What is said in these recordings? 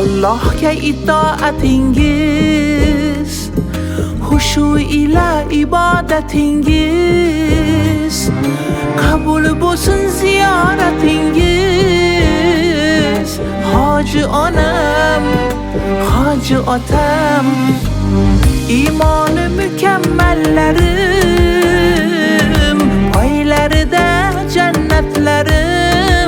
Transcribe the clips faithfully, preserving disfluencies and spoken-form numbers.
Allohga itoatingiz, xushu ila ibodatingiz, qabul bo'lsin ziyoratingiz. Hoji onam, hoji otam, iymoni mukammallarim, oylarida jannatlarim,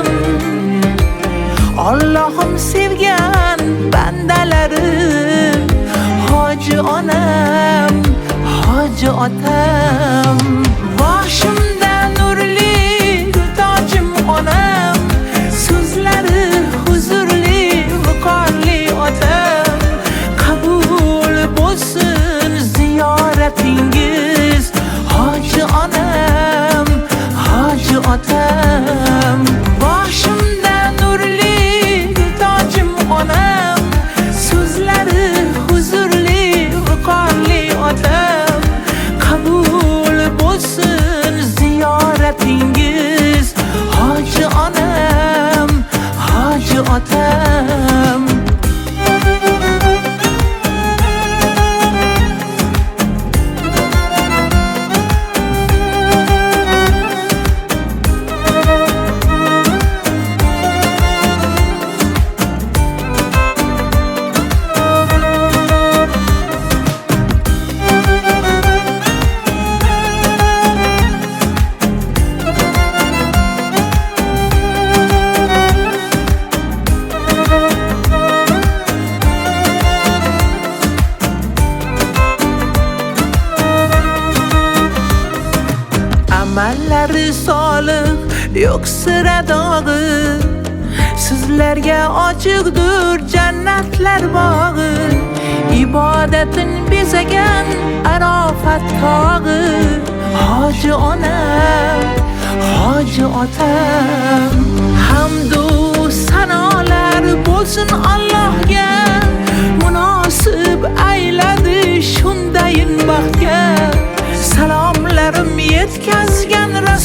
Allohim sevgan bandalarim. Hoji onam, hoji otam, boshimda nurli tojim onam, so'zlari huzurli viqorli otam. Qabul bo'lsin ziyoratingiz, hoji onam, hoji otam. Boshimda nurli tojim onam, so'zlari huzurli viqorli otam. Qabul bo'lsin ziyoratingiz, hoji onam, hoji otam. Amallari solih, yo'q sira dog'i, sizlarga ochiqdir jannatlar bog'i. Ibodatin bezagan arofat tog'i. Hoji onam, hoji otam, hamdu sanolar bo'lsin Allohga, munosib ayladi shundayin baxtga. Salomlarim yetkazgan